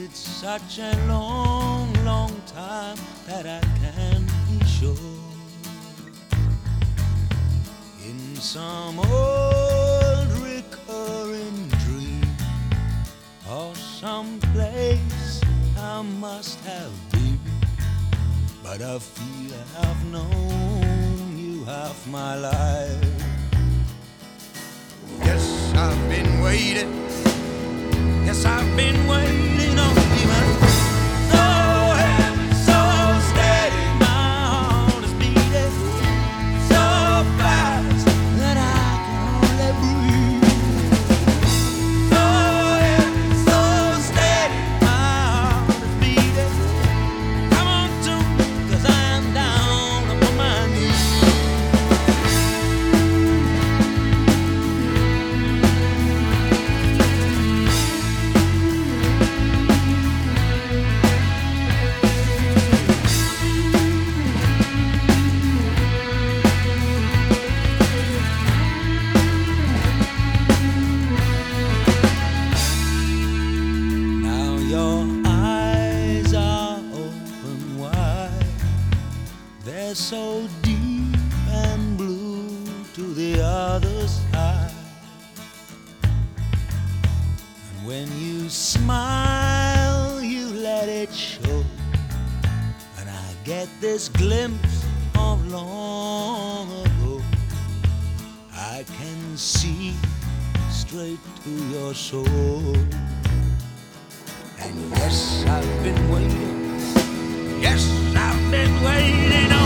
It's such a long, long time that I can't be sure. In some old recurring dream or some place I must have been, but I feel I've known you half my life. Yes, I've been waiting. Yes, I've been waiting on you. So heavy, so steady, my heart is beating so fast that I can hardly breathe. So heavy, so steady, my heart is beating. Come on to me, 'cause I'm down upon my knees. Now your eyes are open wide. They're so deep and blue to the other side. And when you smile, you let it show. And I get this glimpse of long ago. I can see straight to your soul. And yes, I've been waiting. Yes, I've been waiting